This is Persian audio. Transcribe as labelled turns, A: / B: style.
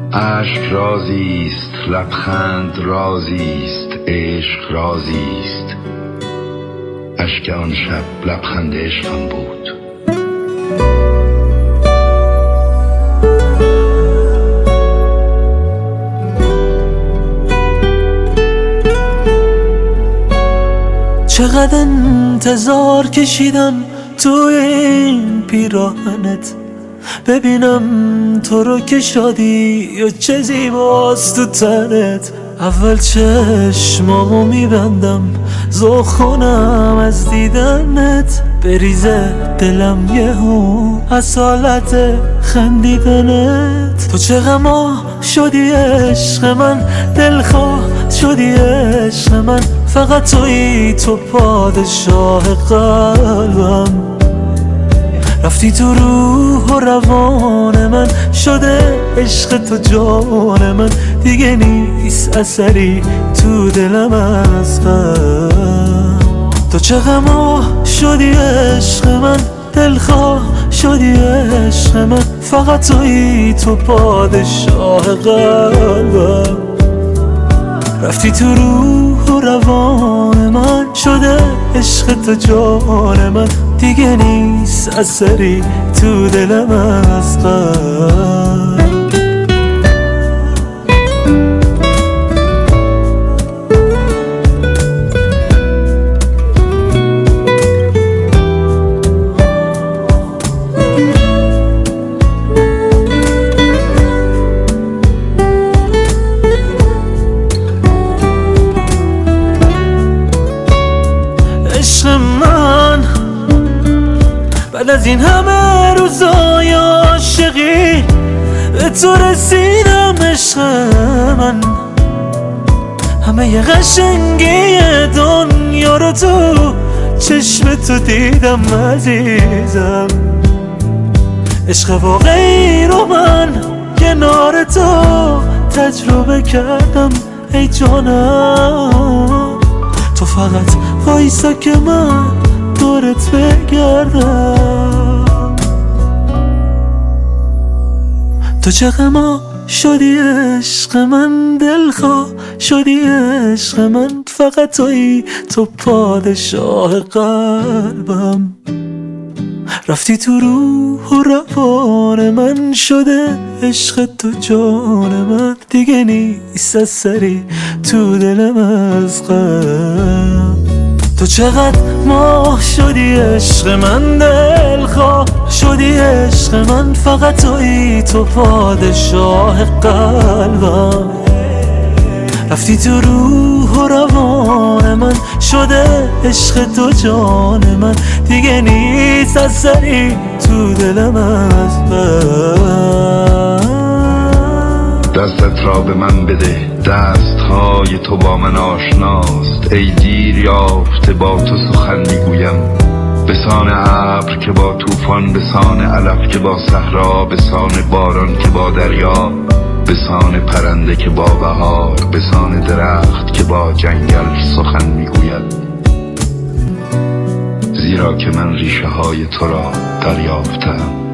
A: اشک رازیست، لبخند رازیست، عشق رازیست. اشک آن شب لبخند عشقم بود.
B: چقدر انتظار کشیدم توی این پیراهنت، ببینم تو رو که شادی یا چه زیباست تو تنت. اول چشمامو میبندم ذوق کنم از دیدنت، بریزه دلم یهو از حالت خندیدنت. تو چه غما شدی عشق من، دلخواه شدی عشق من، فقط تویی تو پادشاه قلبم. رفتی تو روح و روان من، شده عشق تو جان من، دیگه نیست اثری تو دلم از غم. تو چه غما شدی عشق من، دلخواه شدی عشق من، فقط تویی تو پادشاه قلبم. رفتی تو روح و روان من، شده عشق تو جان من، دیگه نیست اثری تو دلم از غم. بعد از این همه روزای عاشقی به تو رسیدم عشق من، همه ی قشنگی دنیا رو تو چشم تو دیدم عزیزم. عشق واقعی رو من کنار تو تجربه کردم ای جانم. تو فقط وایسا که من دورت بگردم. تو چه غما شدی عشق من، دلخواه شدی عشق من، فقط تویی تو پادشاه قلبم. رفتی تو روح و روان من، شده عشق تو جان من، دیگه نیست اثری تو دلم از غم. تو چقدر ماه شدی عشق من، دلخواه شدی عشق من، فقط تویی تو پادشاه قلبم. رفتی تو روح و روان من، شده عشق تو جان من، دیگه نیست اثری تو دلم از غم.
A: دستت را به من بده، دستهای تو با من آشناست. ای دیر یافته با تو سخن میگویم، بسان ابر که با طوفان، بسان علف که با صحرا، بسان باران که با دریا، بسان پرنده که با بهار، بسان درخت که با جنگل سخن میگوید. زیرا که من ریشه های تو را دریافتم.